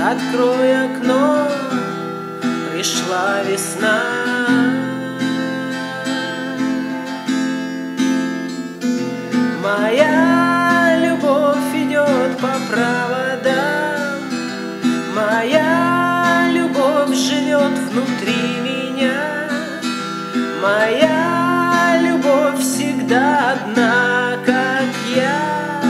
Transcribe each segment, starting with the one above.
Открой окно, пришла весна. Моя любовь идет по проводам, моя любовь живет внутри меня, моя любовь всегда одна, как я.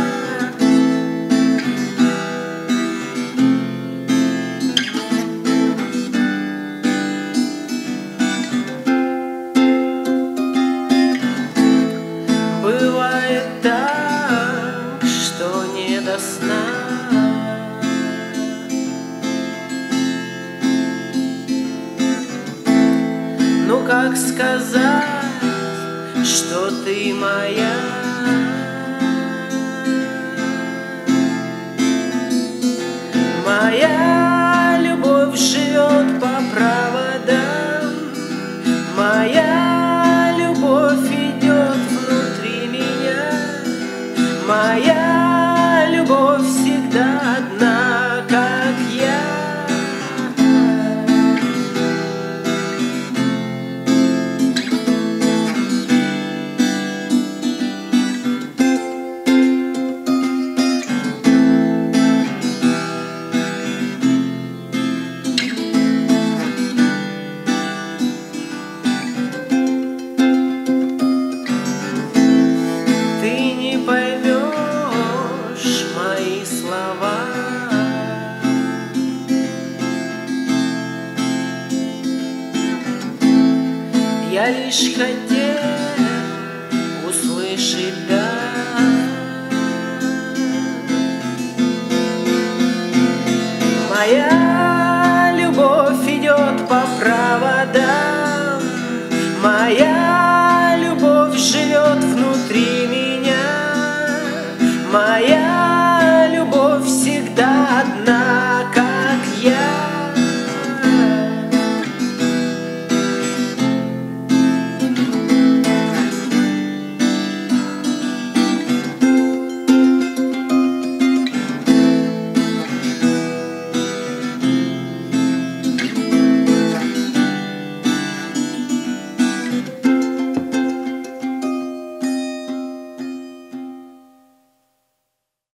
Бывает так, что не до сна. Ну как сказать, что ты моя? Моя любовь живет по проводам, моя любовь идет внутри меня, моя любовь всегда одна, как я. Я лишь хотел услышать.